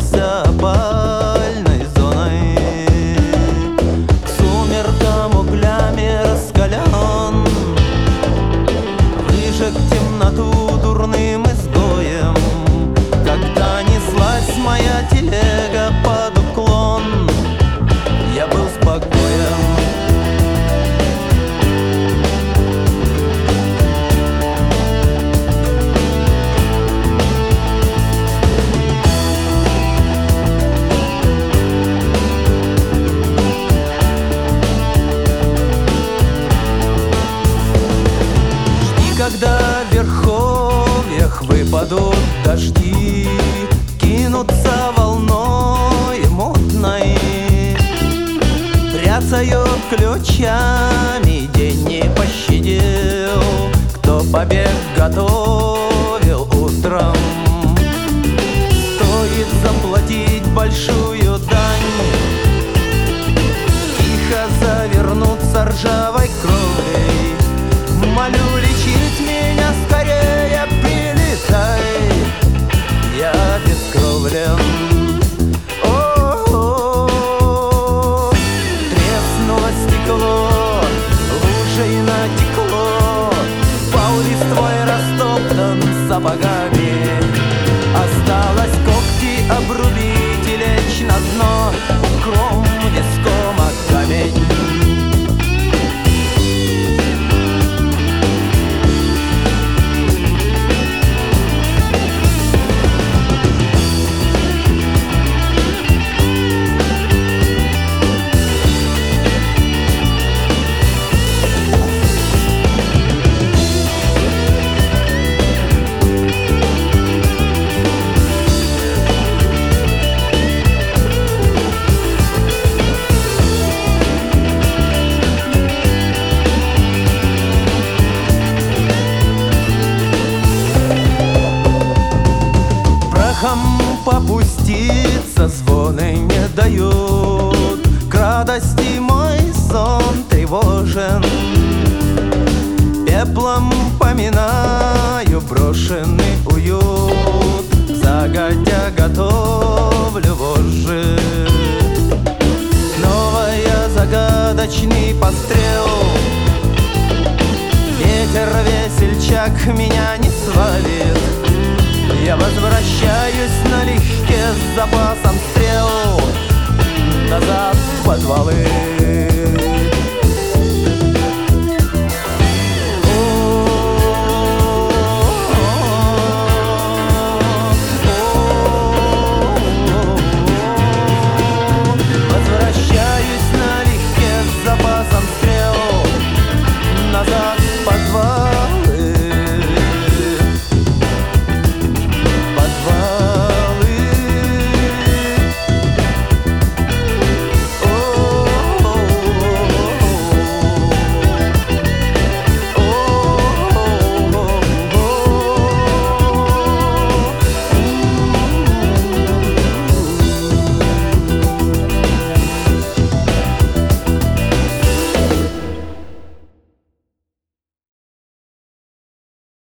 сделался опальной зоной. К сумеркам углями раскален, выжег темноту дурным изгоем. Когда неслась моя телега под уклон, я был спокоен. Когда в верховьях выпадут дожди, кинутся волной мутной, бряцают ключами, день не пощадил, кто побег готовил утром. Стоит заплатить большую дань, тихо завернуться ржавой кровлей. Молю лечить меня скорее, прилетай, я обескровлен. О-о-о, треснуло стекло, лужей натекло, пал листвой растоптан сапогами. Осталось когти обрубить и лечь на дно, укром виском о камень. Попуститься звоны не дают, к радости мой сон тревожен. Пеплом поминаю брошенный уют, загодя готовлю вожжи. Снова я загадочный пострел, ветер весельчак меня не свалит. Я возвращаюсь налегке с запасом стрел назад в подвалы.